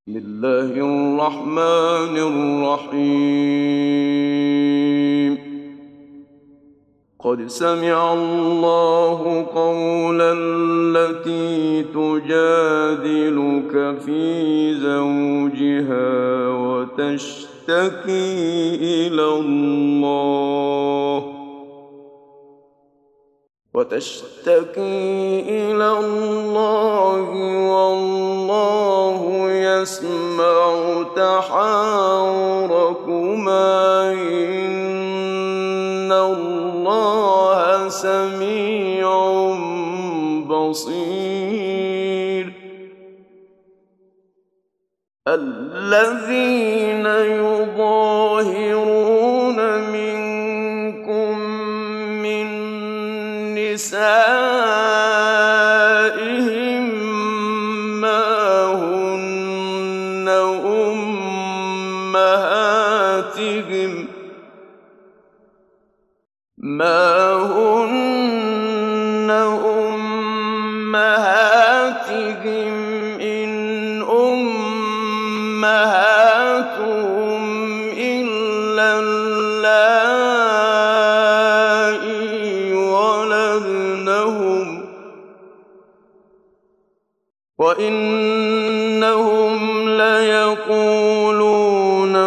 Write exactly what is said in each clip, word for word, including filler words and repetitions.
بسم الله الرحمن الرحيم قد سمع الله قول التي تجادلك في زوجها وتشتكي إلى الله وتشتكي إلى الله والله يسمع تحاوركما إن الله سميع بصير الذين يظاهرون منكم من نسائهم ما هن أمهاتهم ما هن أمهاتهم إن أمهاتهم إلا اللائي ولدنهم وإنهم ليقولون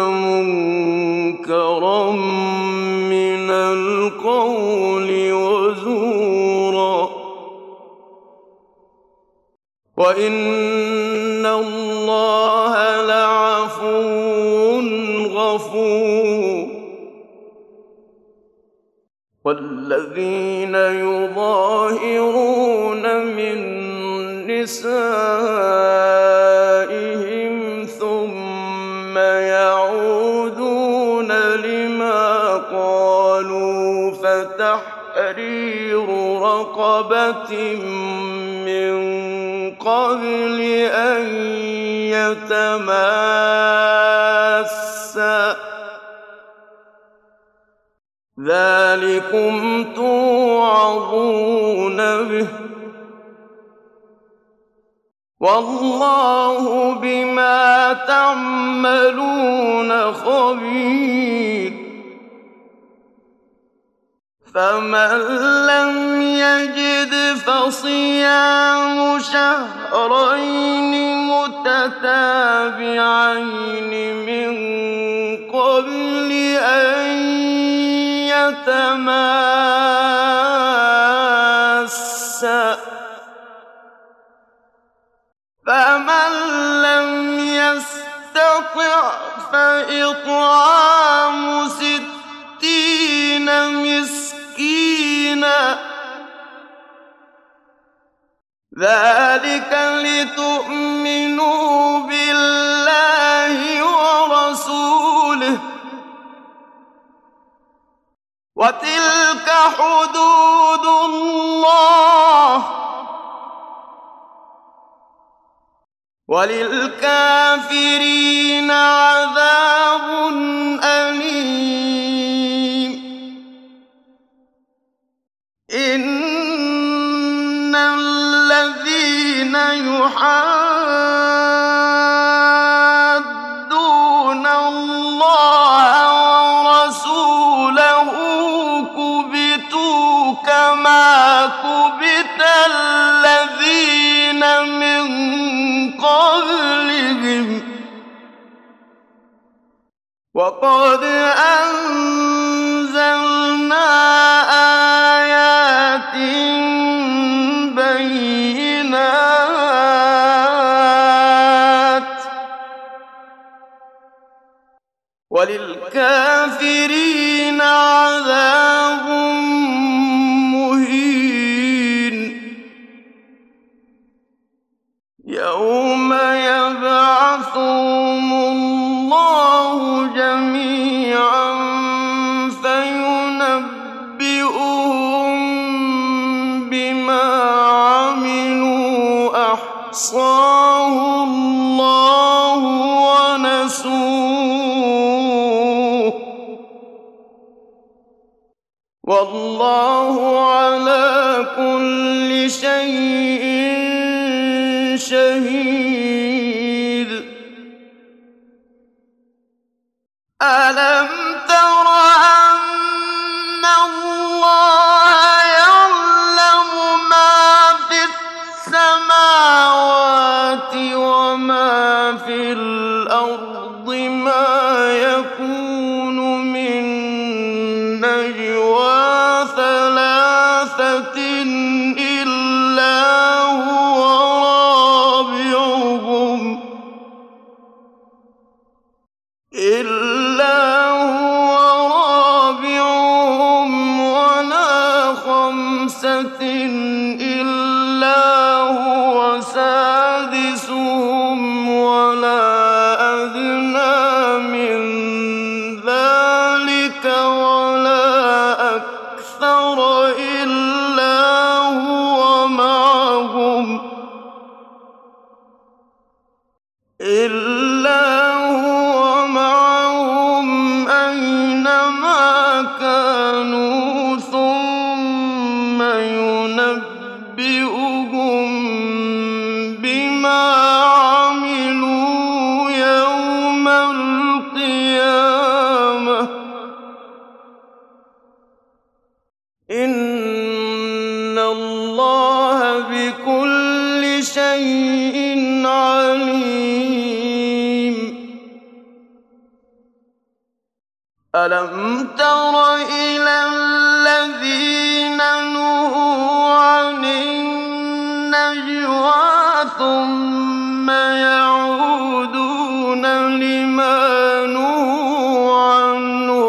منكرا من القول وزورا وإن الله لعفو غفور والذين يظاهرون من نسائهم ثم يعودون لما قالوا فتحرير رقبة من قبل أن يتماسا ذلكم توعظون به والله بما تعملون خبير فمن لم يجد فصيام شهرين متتابعين من قبل أن يتماسا فمن لم يستطع فإطعام ستين مسكينا ذلك لتؤمنوا بالله ورسوله وتلك حدود الله وللكافرين عذاب أليم إن الذين يحادون الله ورسوله كبتوا كما كبت الذين من قبلهم وقد أنزلنا آيات بينات وللكافرين عذاب مهين يوم يبعثهم الله جميعا فينبئهم بما عملوا أحصاه الله ونسوه والله على كل شيء شهيد وما في الأرض ما يكون من نجوى ثلاثة إلا هو رابعهم إلا هو رابعهم ولا خمسة إلا هو سادسهم ولا أدنى من ذلك ولا أكثر إلا هو معهم إلا هو معهم أينما كانوا ثم ينبئهم بما عملوا يوم القيامة إن الله بكل شيء عليم ألم تر إلى الذين نهوا عن النجوى ثم يعودون لما نهوا عنه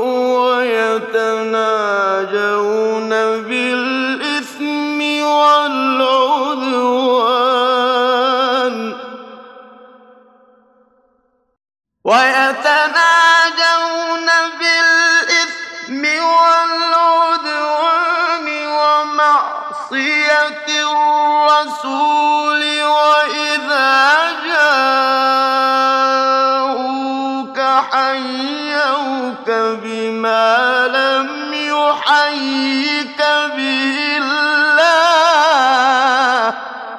ويتناجون بالإثم والعدوان ويتناجون بالإثم والعدوان ومعصية الرسول وإذا جاءوك حيوك بما لم يحيك به الله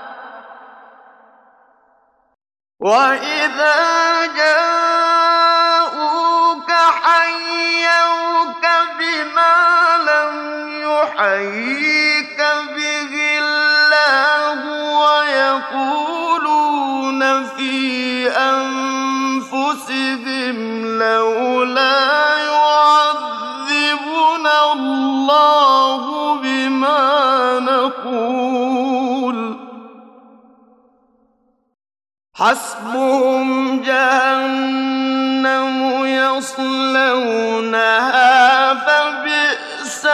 وإذا جاءوك حيوك بما لم يحيك به الله ويقولون في أنفسهم لولا يعذبنا الله بما نقول حسبهم جهنم يصلونها فبئس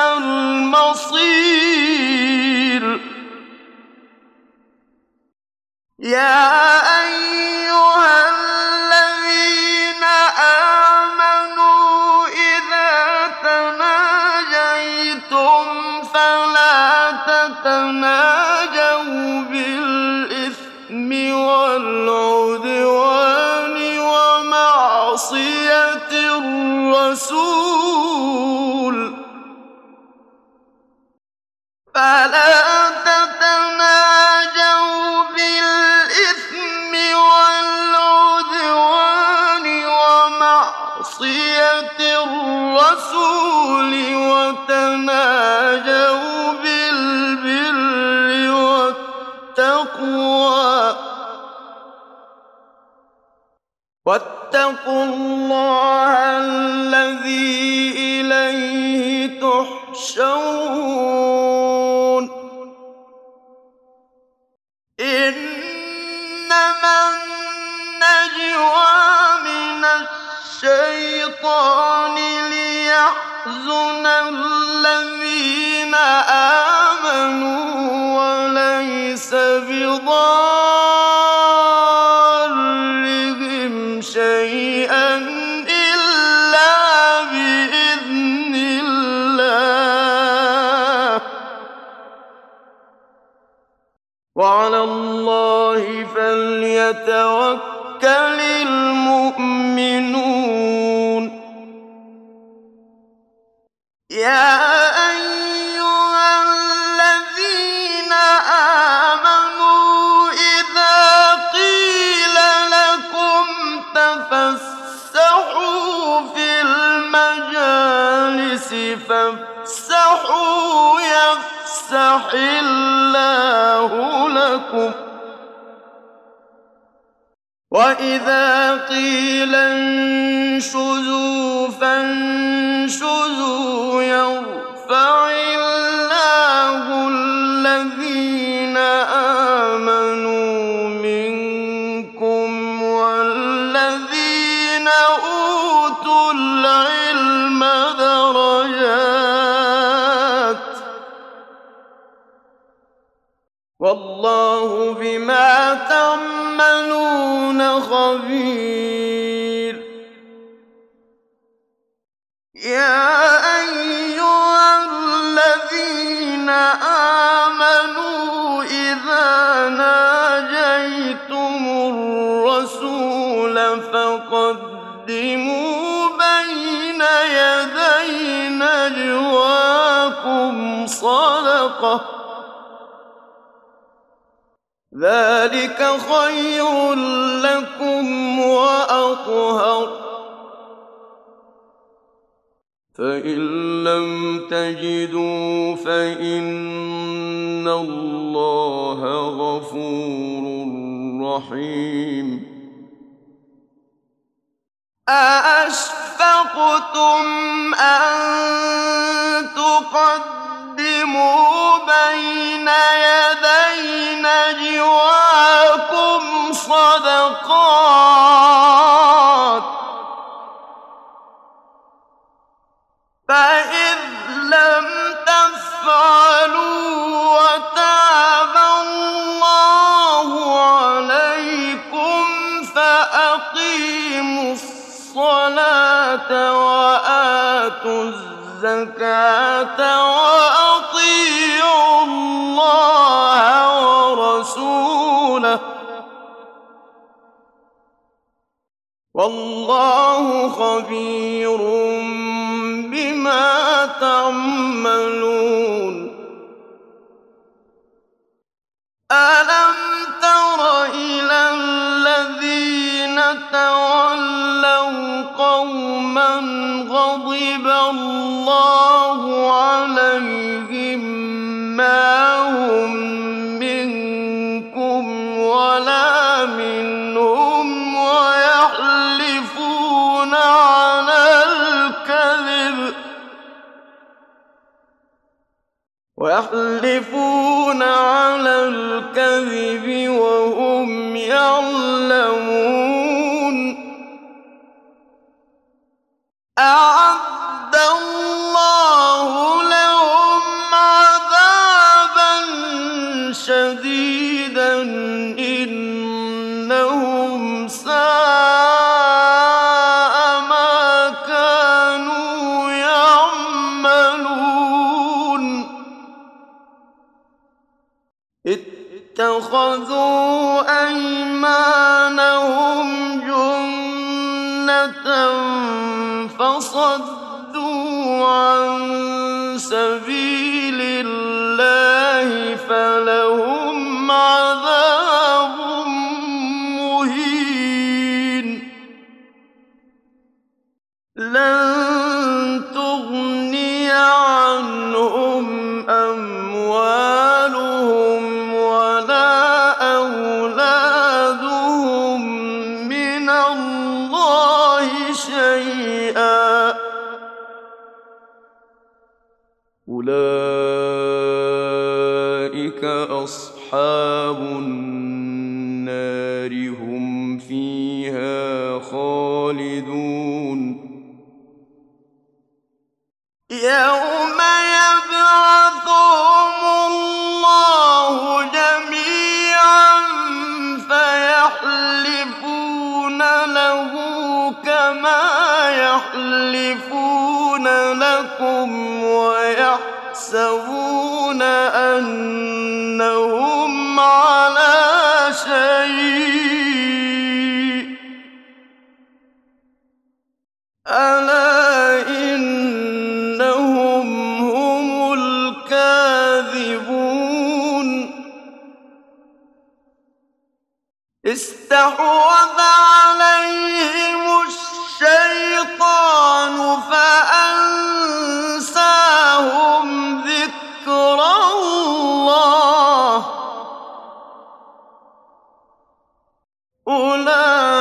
المصير يا أيها الذين آمنوا إذا تناجيتم فلا تتناجوا بالإثم والعدوان ومعصية الرسول فلا تتناجوا بالإثم والعدوان ومعصية الرسول وتناجوا بالبر والتقوى واتقوا الله الذي إليه تحشرون إنما النجوى من الشيطان ليحزن الذين آمنوا وليس بضارهم شيئا إلا بإذن الله وعلى الله فليتوكل المؤمنون يا أيها الذين آمنوا إذا قيل لكم تفسحوا في المجالس فافسحوا يفسح الله لكم وإذا قيل انشزوا فانشزوا يرفع الله الذين آمنوا منكم والذين أوتوا العلم درجات والله بما تعملون خبير يا أيها الذين آمنوا إذا ناجيتم الرسول فقدموا بين يدي نجواكم صدقة ذلك خير لكم وأطهر فإن لم تجدوا فإن الله غفور رحيم أأشفقتم أن تقدموا بين يدي نجواكم صدقات فإذ لم تفعلوا وتاب الله عليكم فأقيموا الصلاة وآتوا الزكاة وأطيعوا الله ورسوله والله خبير بما تعملون ألم تر إلى الذين تولوا قوما غضب الله عليهم ما هم منكم ولا منهم ويحلفون على الكذب ويحلفون على الكذب وهم يعلمون أعد الله لهم عذابا شديدا إنهم ساء ما كانوا يعملون اتخذوا أيمانهم جنة فصدوا عن سبيل الله فلهم عذاب مهين لن تغني عنهم أموالهم ولا أولادهم من الله شيئا أولئك أصحاب النار هم فيها خالدون يوم يبعثهم الله جميعا فيحلفون له كما يحلفون لكم ويحسبون أنهم على شيء ألا إنهم هم الكاذبون استحوذ عليهم الشيطان فأنساهم ذكر الله أولئك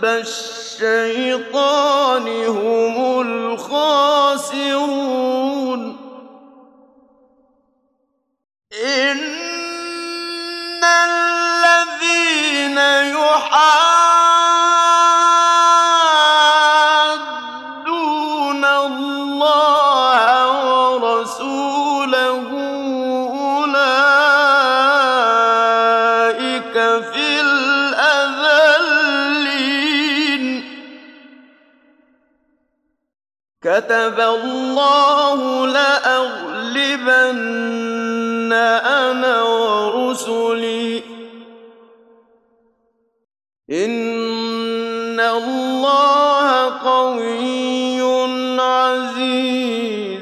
الشيطان هم الخاسرون إن الذين يحادون الله ورسوله أولئك في الأذلين كتب الله لأغلبن أنا ورسلي إن الله قوي عزيز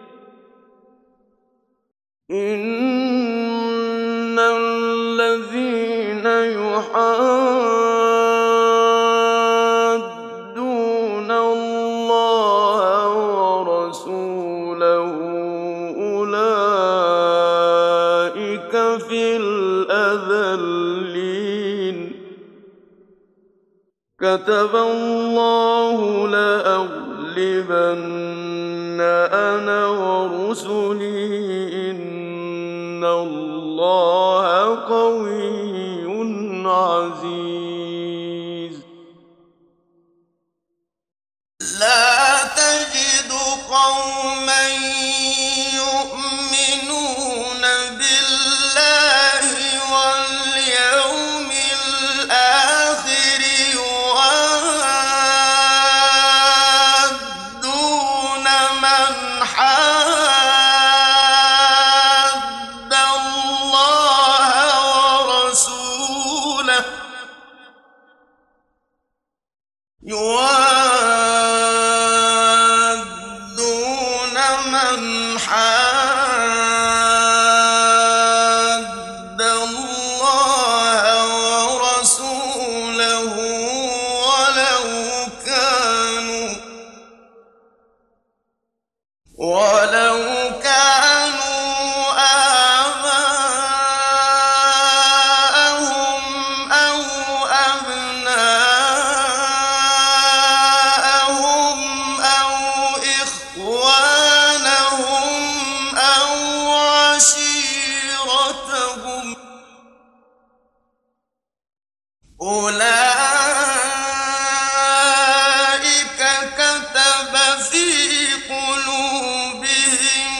إن الذين يحادون الله ورسوله أولئك في الأذلين كتب الله لأغلبن أنا ورسلي إن الله قوي عزيز لا تجد قوما يؤمنون بالله واليوم الآخر يوادون من حاد الله ورسوله يوادون من حاد الله ورسوله ولو كانوا ولو كانوا آباءهم أو أبناءهم أو إخوانهم أو عشيرتهم أولئك كتب في قلوبهم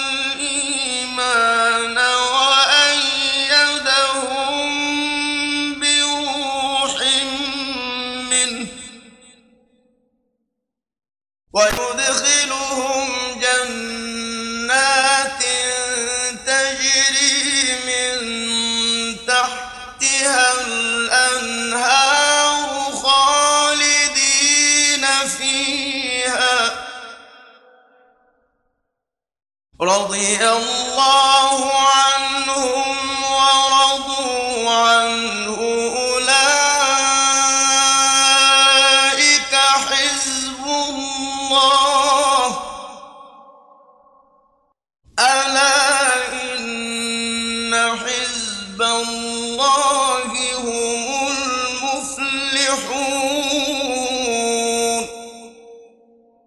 الإيمان وأيدهم بروح منه ويدخلهم جنات تجري من تحتها الأنهار خالدين فيها رضي الله عنهم ورضوا عنه أولئك حزب الله ألا إن حزب الله هم المفلحون